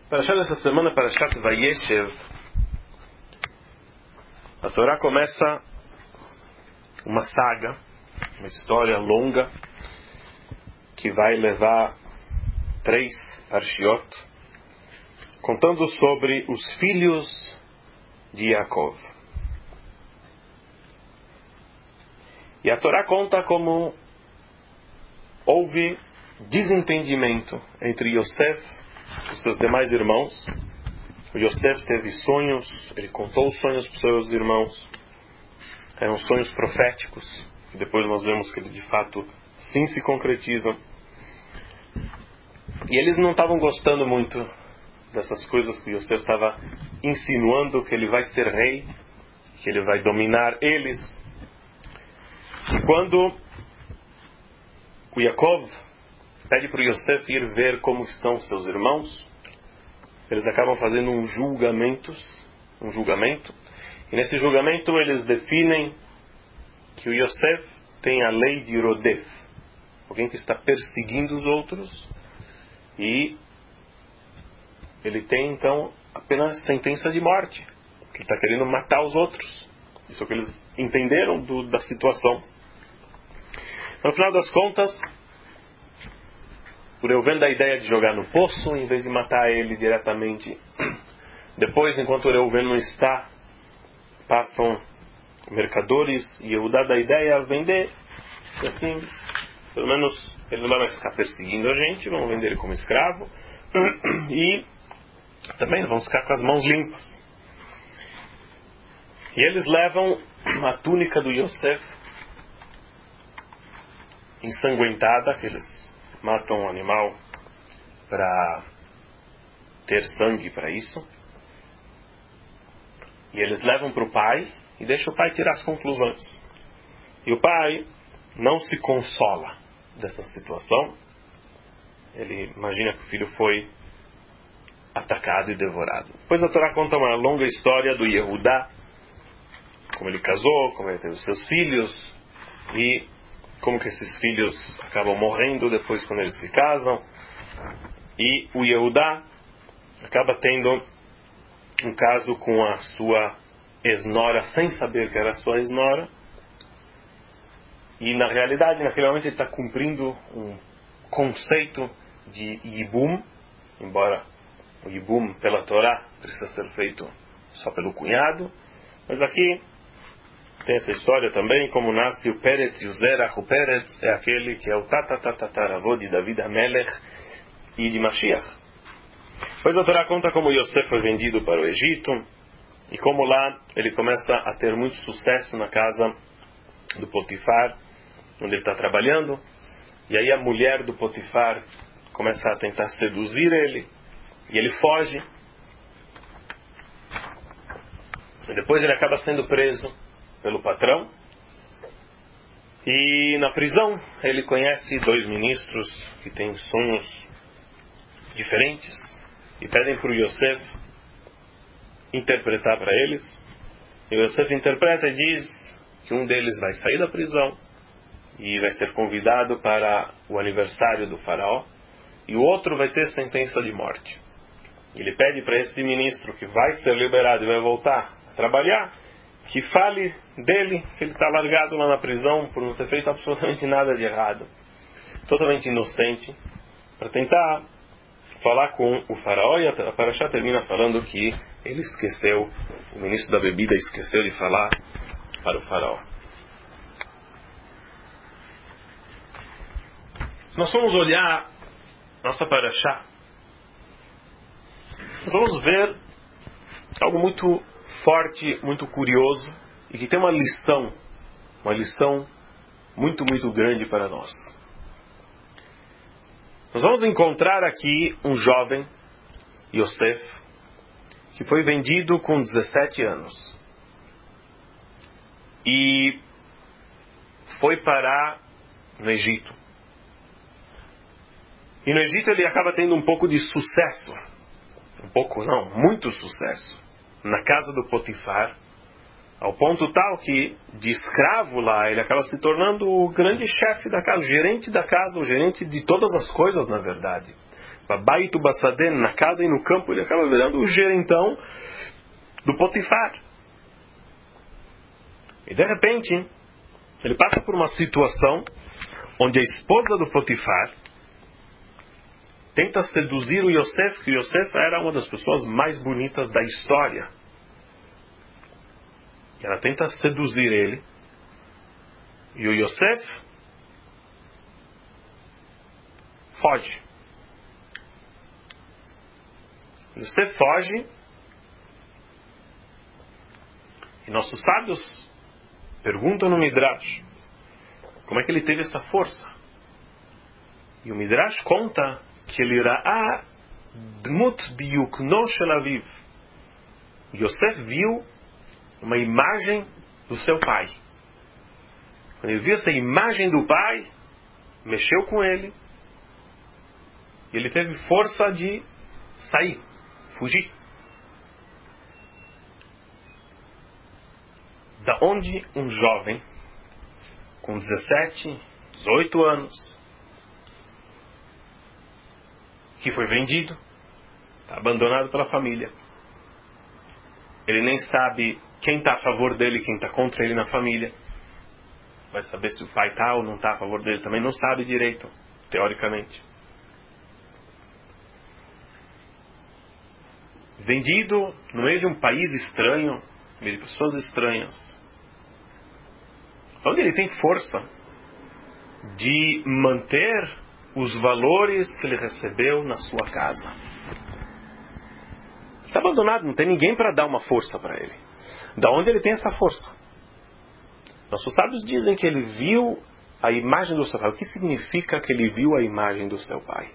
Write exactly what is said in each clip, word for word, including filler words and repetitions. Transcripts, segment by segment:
Parashat dessa semana, Parashat Vayeshev, a Torá começa uma saga, uma história longa, que vai levar três parshiot, contando sobre os filhos de Yaakov. E a Torá conta como houve desentendimento entre Yosef e os seus demais irmãos. O Yosef teve sonhos, ele contou os sonhos para os seus irmãos. Eram sonhos proféticos, e depois nós vemos que eles de fato sim se concretizam. E eles não estavam gostando muito dessas coisas que Yosef estava insinuando, que ele vai ser rei, que ele vai dominar eles. E quando o Yaakov pede para o Yosef ir ver como estão seus irmãos, eles acabam fazendo um julgamento, um julgamento, e nesse julgamento eles definem que o Yosef tem a lei de Rodef, alguém que está perseguindo os outros, e ele tem então apenas sentença de morte, que ele está querendo matar os outros. Isso é o que eles entenderam do, da situação. No final das contas, por eu vendo a ideia de jogar no poço em vez de matar ele diretamente. Depois, enquanto Reuven não está, passam mercadores e eu dá da ideia a vender. E assim, pelo menos ele não vai mais ficar perseguindo a gente, vamos vender ele como escravo. E também vamos ficar com as mãos limpas. E eles levam a túnica do Yosef ensanguentada, que eles matam um animal para ter sangue para isso. E eles levam para o pai e deixam o pai tirar as conclusões. E o pai não se consola dessa situação. Ele imagina que o filho foi atacado e devorado. Depois a Torá conta uma longa história do Yehudá, como ele casou, como ele teve os seus filhos, e como que esses filhos acabam morrendo depois quando eles se casam. E o Yehudá acaba tendo um caso com a sua ex-nora, sem saber que era a sua ex-nora. E na realidade, naquele momento, ele está cumprindo um conceito de Yibum, embora o Yibum pela Torá precisa ser feito só pelo cunhado. Mas aqui tem essa história também, como nasce o Peretz e o Zerach. O Peretz é aquele que é o tatatataravô de David HaMelech e de Mashiach. Depois a Torá conta como Yosef foi vendido para o Egito, e como lá ele começa a ter muito sucesso na casa do Potifar, onde ele está trabalhando. E aí a mulher do Potifar começa a tentar seduzir ele, e ele foge. E depois ele acaba sendo preso pelo patrão, e na prisão ele conhece dois ministros que têm sonhos diferentes e pedem para o Yosef interpretar para eles. E o Yosef interpreta e diz que um deles vai sair da prisão e vai ser convidado para o aniversário do faraó, e o outro vai ter sentença de morte. Ele pede para esse ministro que vai ser liberado e vai voltar a trabalhar, que fale dele, que ele está largado lá na prisão por não ter feito absolutamente nada de errado, totalmente inocente, para tentar falar com o faraó. E a Parashá termina falando que ele esqueceu, o ministro da bebida esqueceu de falar para o faraó. Se nós formos olhar nossa Parashá, nós vamos ver algo muito forte, muito curioso, e que tem uma lição, uma lição muito, muito grande para nós. Nós vamos encontrar aqui um jovem, Yosef, que foi vendido com dezessete anos e foi parar no Egito. E no Egito ele acaba tendo um pouco de sucesso, um pouco não, muito sucesso, na casa do Potifar, ao ponto tal que, de escravo lá, ele acaba se tornando o grande chefe da casa, o gerente da casa, o gerente de todas as coisas, na verdade. Babait Basaden, na casa e no campo, ele acaba virando o gerentão do Potifar. E de repente, ele passa por uma situação onde a esposa do Potifar tenta seduzir o Yosef, que o Yosef era uma das pessoas mais bonitas da história. E ela tenta seduzir ele. E o Yosef foge. O Yosef foge. E nossos sábios perguntam no Midrash como é que ele teve essa força. E o Midrash conta que ele ra'a dmut diukno shel aviv. Yosef viu uma imagem do seu pai. Quando ele viu essa imagem do pai, mexeu com ele, e ele teve força de sair, fugir. Da onde um jovem com dezessete, dezoito anos, que foi vendido, está abandonado pela família, ele nem sabe quem está a favor dele, quem está contra ele na família, vai saber se o pai está ou não está a favor dele, também não sabe direito, teoricamente. Vendido no meio de um país estranho, no meio de pessoas estranhas, onde ele tem força de manter os valores que ele recebeu na sua casa. Está abandonado, não tem ninguém para dar uma força para ele. Da onde ele tem essa força? Nossos sábios dizem que ele viu a imagem do seu pai. O que significa que ele viu a imagem do seu pai?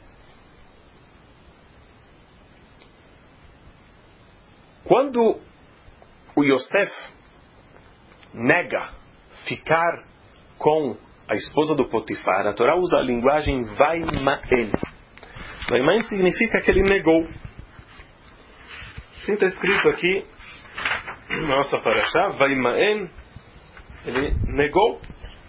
Quando o Yosef nega ficar com a esposa do Potifar, a Torá usa a linguagem Vaima'en. Vaima'en significa que ele negou. Assim está escrito aqui na nossa parashá, Vaima'en, ele negou.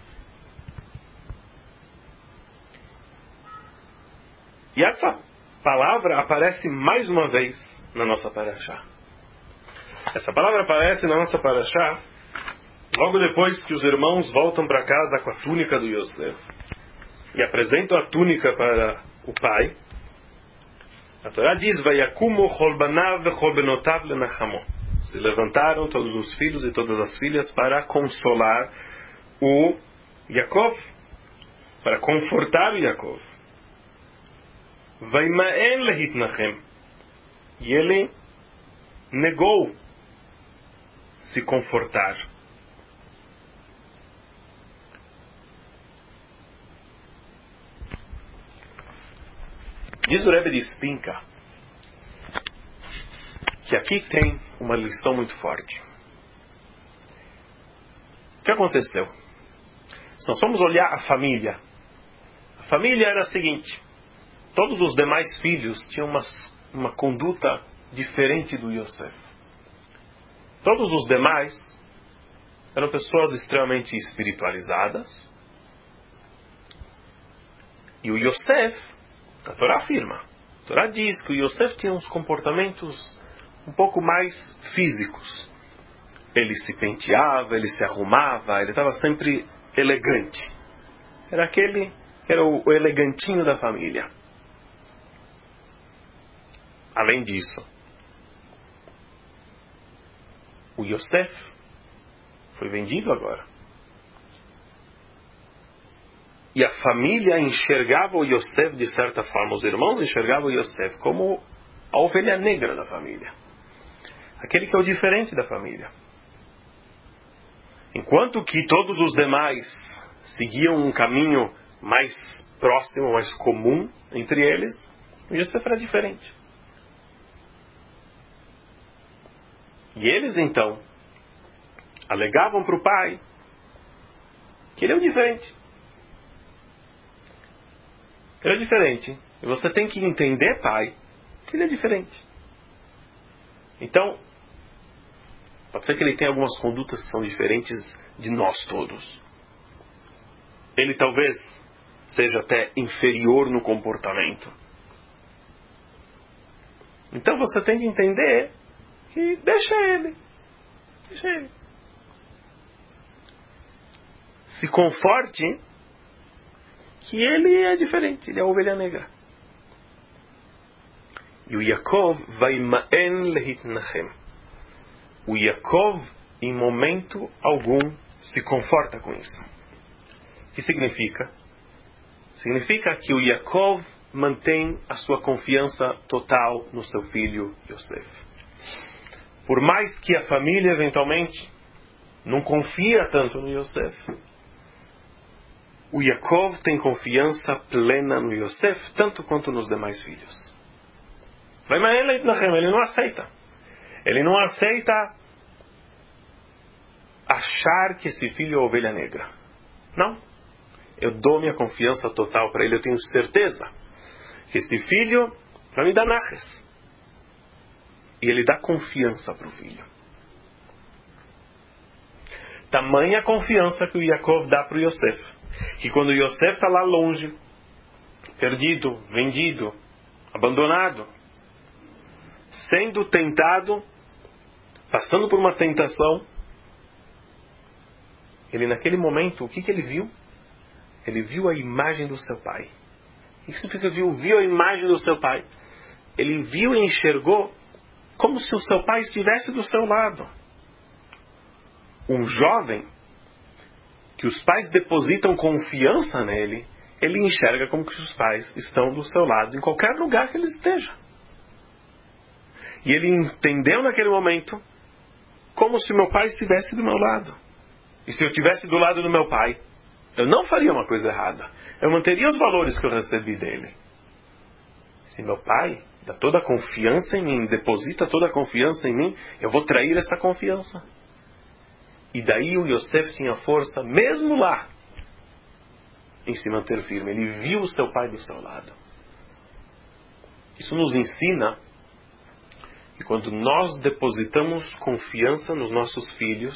E essa palavra aparece mais uma vez na nossa parashá. Essa palavra aparece na nossa parashá logo depois que os irmãos voltam para casa com a túnica do Yosef e apresentam a túnica para o pai. A Torá diz: Vayakumu chol banav vechol benotav lenachamo. Se levantaram todos os filhos e todas as filhas para consolar o Yaakov, para confortar o Yaakov. Vaima'en lehitnachem. E ele negou se confortar. Diz o Rebbe de Spinka que aqui tem uma lição muito forte. O que aconteceu? Se nós formos olhar a família, a família era a seguinte: todos os demais filhos tinham uma, uma conduta diferente do Yosef. Todos os demais eram pessoas extremamente espiritualizadas. E o Yosef, a Torá afirma, a Torá diz que o Yosef tinha uns comportamentos um pouco mais físicos. Ele se penteava, ele se arrumava, ele estava sempre elegante. Era aquele que era o, o elegantinho da família. Além disso, o Yosef foi vendido agora. E a família enxergava o Yosef de certa forma. Os irmãos enxergavam o Yosef como a ovelha negra da família. Aquele que é o diferente da família. Enquanto que todos os demais seguiam um caminho mais próximo, mais comum entre eles, o Yosef era diferente. E eles então alegavam para o pai que ele é o diferente. Ele é diferente. E você tem que entender, pai, que ele é diferente. Então, pode ser que ele tenha algumas condutas que são diferentes de nós todos. Ele talvez seja até inferior no comportamento. Então você tem que entender que deixa ele. Deixa ele. Se conforte que ele é diferente, ele é a ovelha negra. E o Yaakov vai ma'en lehitnachem. O Yaakov, em momento algum, se conforta com isso. O que significa? Significa que o Yaakov mantém a sua confiança total no seu filho Yosef. Por mais que a família eventualmente não confia tanto no Yosef, o Yaakov tem confiança plena no Yosef, tanto quanto nos demais filhos. Ele não aceita. Ele não aceita achar que esse filho é ovelha negra. Não. Eu dou minha confiança total para ele. Eu tenho certeza que esse filho vai me dar naches. E ele dá confiança para o filho. Tamanha confiança que o Yaakov dá para o Yosef. Que quando o Yosef está lá longe, perdido, vendido, abandonado, sendo tentado, passando por uma tentação, ele naquele momento, o que, que ele viu? Ele viu a imagem do seu pai. O que significa viu? Viu a imagem do seu pai. Ele viu e enxergou como se o seu pai estivesse do seu lado. Um jovem que os pais depositam confiança nele, ele enxerga como que os pais estão do seu lado em qualquer lugar que ele esteja. E ele entendeu naquele momento como se meu pai estivesse do meu lado. E se eu estivesse do lado do meu pai, eu não faria uma coisa errada. Eu manteria os valores que eu recebi dele. Se meu pai dá toda a confiança em mim, deposita toda a confiança em mim, eu vou trair essa confiança. E daí o Yosef tinha força, mesmo lá, em se manter firme. Ele viu o seu pai do seu lado. Isso nos ensina que quando nós depositamos confiança nos nossos filhos,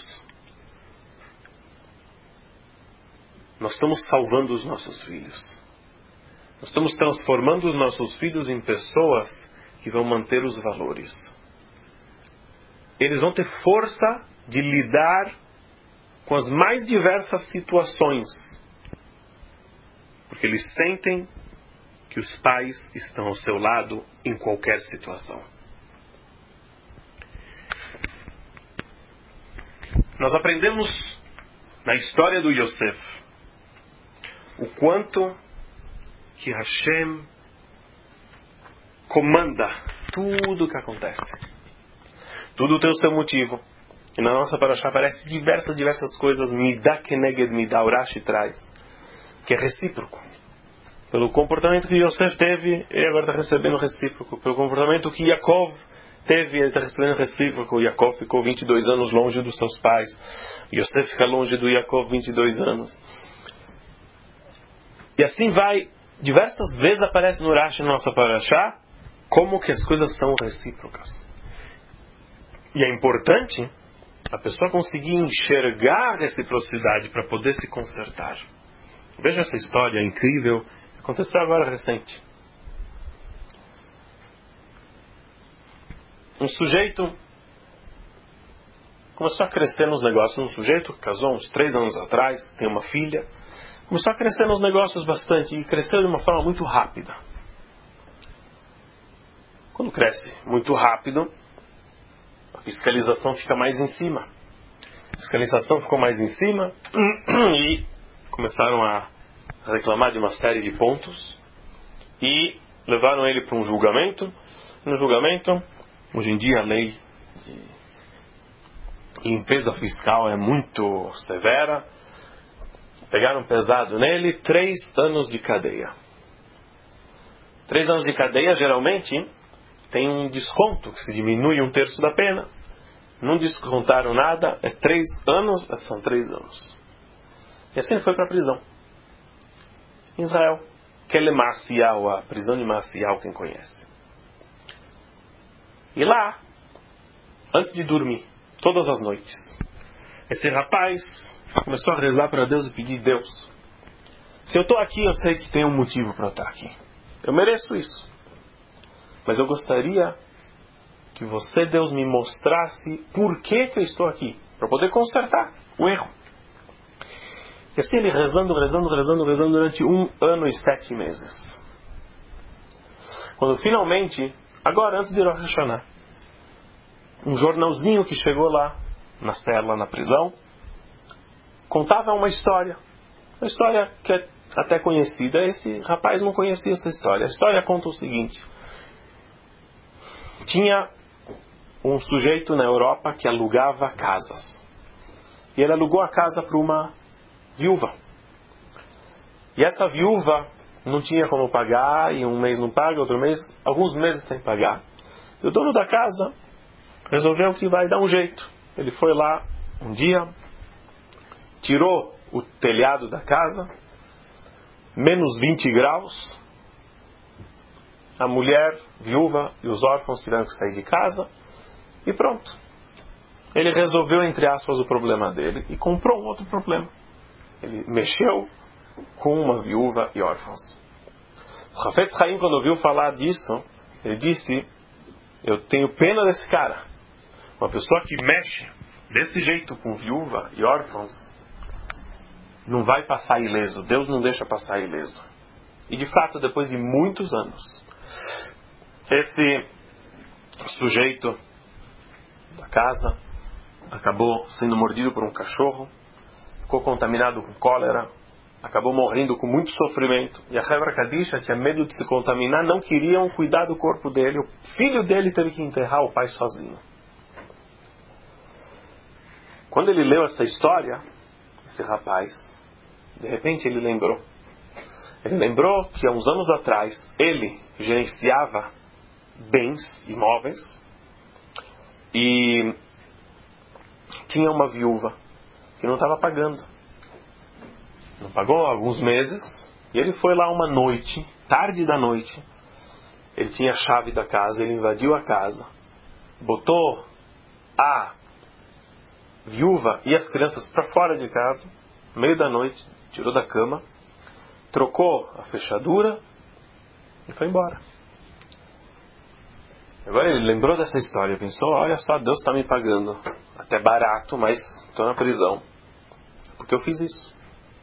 nós estamos salvando os nossos filhos. Nós estamos transformando os nossos filhos em pessoas que vão manter os valores. Eles vão ter força de lidar com as mais diversas situações, porque eles sentem que os pais estão ao seu lado em qualquer situação. Nós aprendemos na história do Yosef o quanto que Hashem comanda tudo o que acontece. Tudo tem o seu motivo. E na nossa parashá aparece diversas, diversas coisas. Midá keneged midá, Urashi traz. Que é recíproco. Pelo comportamento que Yosef teve, ele agora está recebendo recíproco. Pelo comportamento que Yaakov teve, ele está recebendo recíproco. Yaakov ficou vinte e dois anos longe dos seus pais. Yosef fica longe do Yaakov vinte e dois anos. E assim vai. Diversas vezes aparece no Urashi, na nossa parashá, como que as coisas são recíprocas. E é importante a pessoa conseguir enxergar a reciprocidade para poder se consertar. Veja essa história incrível que aconteceu agora recente. Um sujeito começou a crescer nos negócios. Um sujeito que casou uns três anos atrás, tem uma filha, começou a crescer nos negócios bastante e cresceu de uma forma muito rápida. Quando cresce muito rápido, a fiscalização fica mais em cima. A fiscalização ficou mais em cima e começaram a reclamar de uma série de pontos e levaram ele para um julgamento. No julgamento, hoje em dia a lei de limpeza fiscal é muito severa. Pegaram pesado nele, três anos de cadeia. Três anos de cadeia, geralmente, tem um desconto, que se diminui um terço da pena. Não descontaram nada, é três anos, são três anos. E assim ele foi para a prisão. Em Israel. Kele Maasial, a prisão de Maasial, quem conhece. E lá, antes de dormir, todas as noites, esse rapaz começou a rezar para Deus e pedir: Deus, se eu estou aqui, eu sei que tem um motivo para eu estar aqui. Eu mereço isso. Mas eu gostaria que você, Deus, me mostrasse por que que eu estou aqui, para poder consertar o erro. E assim ele rezando, rezando, rezando, rezando durante um ano e sete meses. Quando finalmente, agora antes de Rosh Hashanah, um jornalzinho que chegou lá, na cela, na prisão, contava uma história. Uma história que é até conhecida. Esse rapaz não conhecia essa história. A história conta o seguinte. Tinha um sujeito na Europa que alugava casas. E ele alugou a casa para uma viúva. E essa viúva não tinha como pagar, e um mês não paga, outro mês, alguns meses sem pagar. E o dono da casa resolveu que vai dar um jeito. Ele foi lá um dia, tirou o telhado da casa, menos vinte graus, a mulher, viúva e os órfãos tiveram que sair de casa, e pronto. Ele resolveu, entre aspas, o problema dele e comprou um outro problema. Ele mexeu com uma viúva e órfãos. O Hafetz Haim, quando ouviu falar disso, ele disse: eu tenho pena desse cara. Uma pessoa que mexe desse jeito com viúva e órfãos não vai passar ileso. Deus não deixa passar ileso. E de fato, depois de muitos anos, esse sujeito da casa acabou sendo mordido por um cachorro, ficou contaminado com cólera, acabou morrendo com muito sofrimento. E a Hevra Kadisha tinha medo de se contaminar, não queriam cuidar do corpo dele. O filho dele teve que enterrar o pai sozinho. Quando ele leu essa história, esse rapaz, de repente ele lembrou. Ele lembrou que há uns anos atrás ele gerenciava bens imóveis e tinha uma viúva que não estava pagando. Não pagou há alguns meses. E ele foi lá uma noite, tarde da noite. Ele tinha a chave da casa, ele invadiu a casa, botou a viúva e as crianças para fora de casa, no meio da noite, tirou da cama, trocou a fechadura e foi embora. Agora ele lembrou dessa história, pensou: olha só, Deus está me pagando até barato, mas estou na prisão porque eu fiz isso.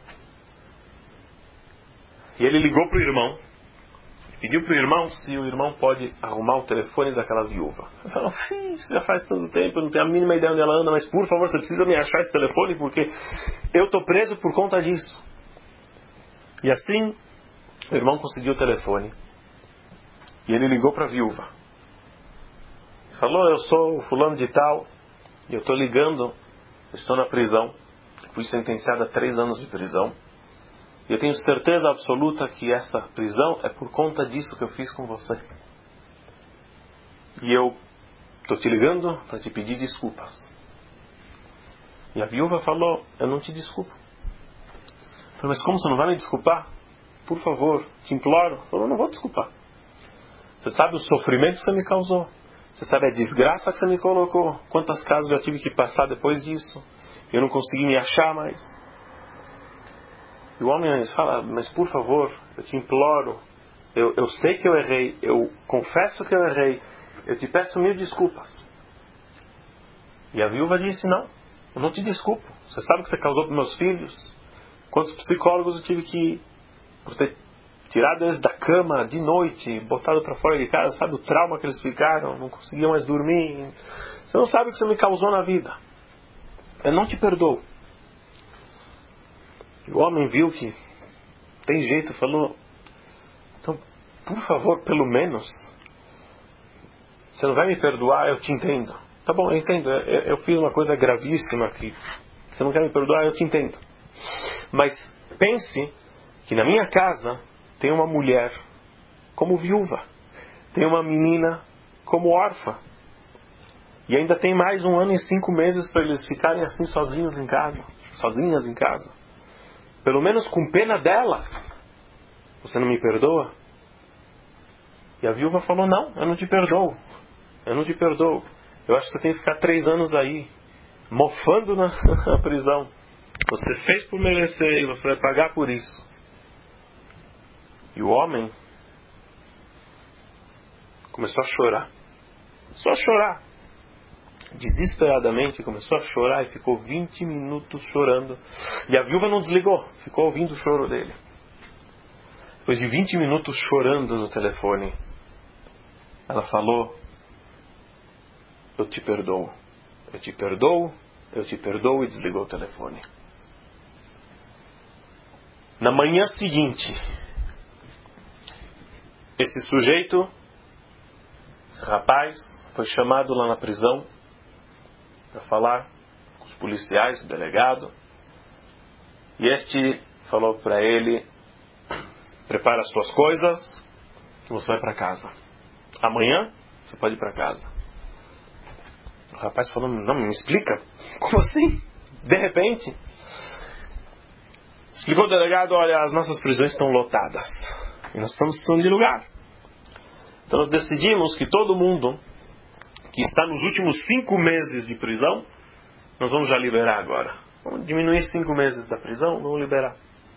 E ele ligou para o irmão, pediu para o irmão se o irmão pode arrumar o telefone daquela viúva. Ele falou: isso já faz tanto tempo, eu não tenho a mínima ideia onde ela anda, mas por favor, você precisa me achar esse telefone porque eu estou preso por conta disso. E assim o irmão conseguiu o telefone e ele ligou para a viúva. Falou: eu sou o fulano de tal e eu estou ligando, eu estou na prisão, fui sentenciado a três anos de prisão. E eu tenho certeza absoluta que essa prisão é por conta disso que eu fiz com você. E eu estou te ligando para te pedir desculpas. E a viúva falou: eu não te desculpo. Eu falei: mas como você não vai me desculpar? Por favor, te imploro. Eu falei: eu não vou desculpar. Você sabe o sofrimento que você me causou. Você sabe a desgraça que você me colocou. Quantas casas eu tive que passar depois disso. Eu não consegui me achar mais. E o homem fala: mas por favor, eu te imploro, eu, eu sei que eu errei, eu confesso que eu errei, eu te peço mil desculpas. E a viúva disse: não, eu não te desculpo. Você sabe o que você causou para meus filhos? Quantos psicólogos eu tive que ir por ter tirado eles da cama de noite, botado para fora de casa, sabe o trauma que eles ficaram, não conseguiam mais dormir. Você não sabe o que você me causou na vida. Eu não te perdoo. E o homem viu que tem jeito, falou: então, por favor, pelo menos, você não vai me perdoar, eu te entendo. Tá bom, eu entendo, eu, eu fiz uma coisa gravíssima aqui. Você não quer me perdoar, eu te entendo. Mas pense que na minha casa tem uma mulher como viúva, tem uma menina como órfã, e ainda tem mais um ano e cinco meses para eles ficarem assim sozinhos em casa, sozinhas em casa. Pelo menos com pena delas, você não me perdoa? E a viúva falou: não, eu não te perdoo. Eu não te perdoo. Eu acho que você tem que ficar três anos aí, mofando na, na prisão. Você fez por merecer e você vai pagar por isso. E o homem começou a chorar. Começou a chorar. Desesperadamente começou a chorar e ficou vinte minutos chorando. E a viúva não desligou, ficou ouvindo o choro dele. Depois de vinte minutos chorando no telefone, ela falou: eu te perdoo, eu te perdoo, eu te perdoo, e desligou o telefone. Na manhã seguinte, esse sujeito, esse rapaz, foi chamado lá na prisão para falar com os policiais, o delegado. E este falou para ele: prepara as suas coisas, que você vai para casa. Amanhã você pode ir para casa. O rapaz falou: não, me explica. Como assim? De repente. Explicou o delegado: olha, as nossas prisões estão lotadas. E nós estamos precisando de lugar. Então nós decidimos que todo mundo que está nos últimos cinco meses de prisão, nós vamos já liberar agora. Vamos diminuir cinco meses da prisão, vamos liberar.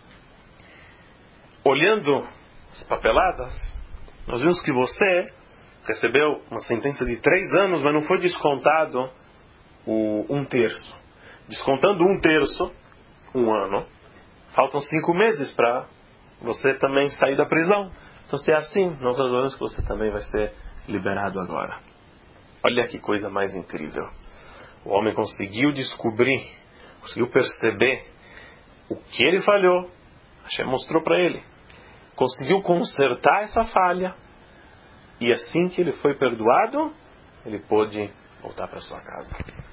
Olhando as papeladas, nós vimos que você recebeu uma sentença de três anos, mas não foi descontado o um terço. Descontando um terço, um ano, faltam cinco meses para você também sair da prisão. Então, se é assim, nós resolvemos que você também vai ser liberado agora. Olha que coisa mais incrível. O homem conseguiu descobrir, conseguiu perceber o que ele falhou. Hashem mostrou para ele. Conseguiu consertar essa falha. E assim que ele foi perdoado, ele pôde voltar para sua casa.